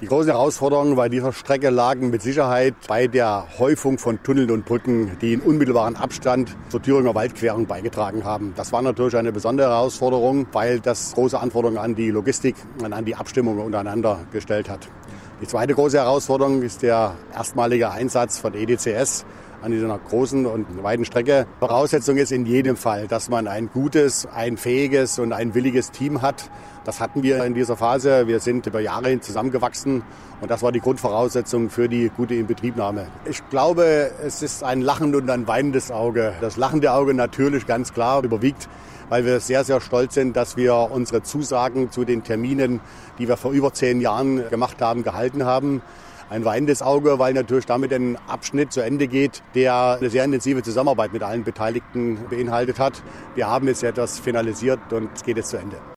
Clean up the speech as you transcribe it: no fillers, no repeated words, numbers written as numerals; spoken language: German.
Die großen Herausforderungen bei dieser Strecke lagen mit Sicherheit bei der Häufung von Tunneln und Brücken, die in unmittelbaren Abstand zur Thüringer Waldquerung beigetragen haben. Das war natürlich eine besondere Herausforderung, weil das große Anforderungen an die Logistik und an die Abstimmung untereinander gestellt hat. Die zweite große Herausforderung ist der erstmalige Einsatz von EDCS an dieser großen und weiten Strecke. Voraussetzung ist in jedem Fall, dass man ein gutes, ein fähiges und ein williges Team hat. Das hatten wir in dieser Phase. Wir sind über Jahre hin zusammengewachsen und das war die Grundvoraussetzung für die gute Inbetriebnahme. Ich glaube, es ist ein lachendes und ein weinendes Auge. Das lachende Auge natürlich ganz klar überwiegt, weil wir sehr, sehr stolz sind, dass wir unsere Zusagen zu den Terminen, die wir vor über 10 Jahren gemacht haben, gehalten haben. Ein weinendes Auge, weil natürlich damit ein Abschnitt zu Ende geht, der eine sehr intensive Zusammenarbeit mit allen Beteiligten beinhaltet hat. Wir haben jetzt etwas finalisiert und es geht jetzt zu Ende.